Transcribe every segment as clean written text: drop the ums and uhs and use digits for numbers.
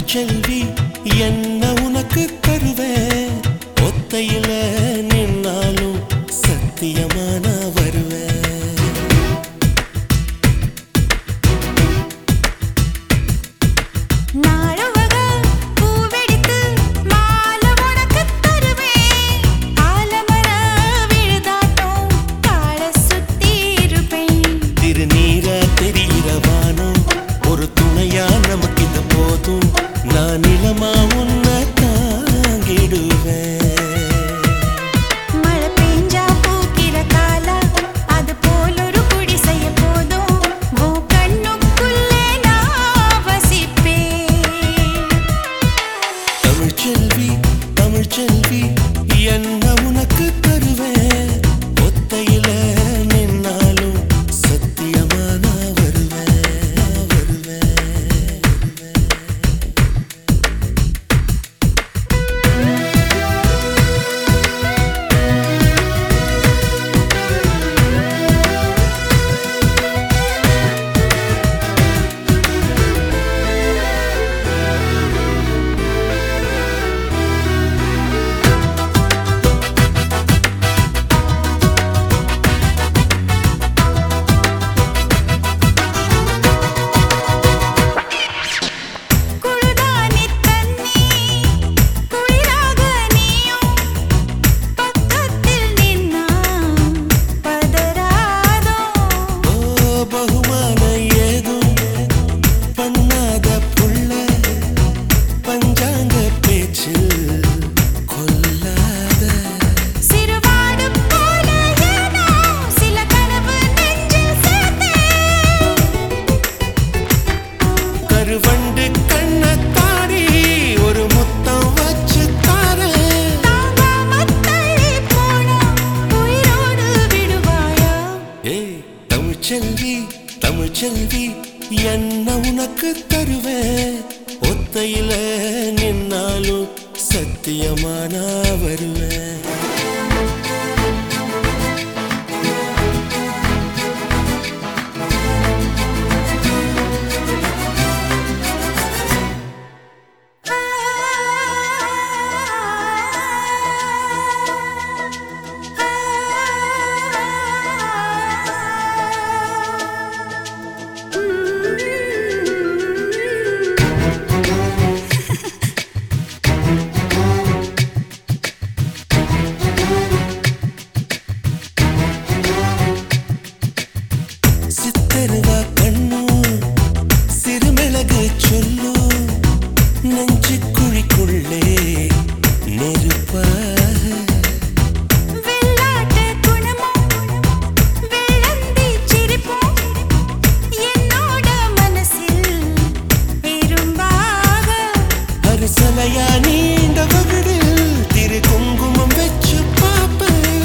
செல்வி என்ன உனக்கு தருவேன் ஒத்தையில நின்னாலும் சத்தியமா நான் வருவேன் நாளவக பூவெடுத்து மாலை உனக்கு தருவேன் ஆலமர விழுதாட்டம் கால சுத்தி இருப்பேன் திருநீரா தெரிகிறவானோ ஒரு துணையா நமக்கு இது போதும் நான் நிலமா உன்னை தாங்கிடுவேன் மழை பெஞ்சா பூக்கிற காலா அது போல் ஒரு குடிசைய போதும் உன் கண்ணுக்குள்ளே நான் வசிப்பேன் தமிழ் செல்வி என்ன உனக்கு தருவேன் ஒத்தையில நின்னாலும் சத்தியமா நான் வருவேன் குளுதானி தண்ணி குளிராக நீயும் பக்கத்தில் நின்னா பதறாதோ ஓ பகுமான ஏதும் பண்ணாத புள்ள பஞ்சாங்க பேச்சு கொல்லாத சிறுவாடு போல ஏனோ சில கனவு நெஞ்சில் சேர்த்தேன் கருவண்டு கண்ணத்தாடி ஒரு முத்தம் வச்சு தாரேன் தாங்காம தள்ளி போனா உயிரோடு விடுவாயா ஏய் தமிழ் செல்வி என்ன உனக்கு தருவேன் ஒத்தையில நின்னாலும் சத்தியமா நான் வருவேன் சித்தருவா கண்ணு சிறுமிளகு சொல்லு நெஞ்சு குழிக்குள்ளே நெருப்பாக வெள்ளாட்டு குணமும் வெள்ளந்தி சிரிப்பும் என்னோட மனசில் இரும்பாக அரிசலையா நீண்ட வகுடில் திரு குங்குமம் வச்சு பாப்பேன்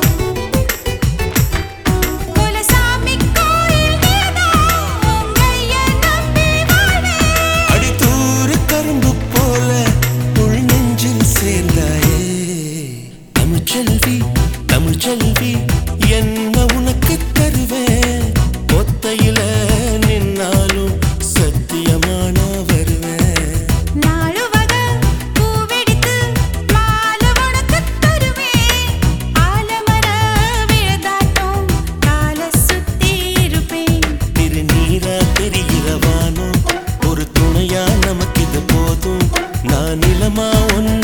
குலசாமி கோயில் நீதான் உங்கைய நம்பி வாழேன் அடித்தூறு கரும்பு போல உள் நெஞ்சில் சேர்ந்தாயே தமிழ் செல்வி என்ன உனக்கு தருவேன் ஒத்தையில நின்னாலும் சத்தியமா நான் வருவேன் நாளுவக பூவெடுத்து மாலை உனக்கு தருவேன் ஆலமர விழுதாட்டம் கால சுத்தி இருப்பேன் திருநீரா தெரிகிறவானோ ஒரு துணையா நமக்கு இது போதும் நான் நிலமா ஒன்னு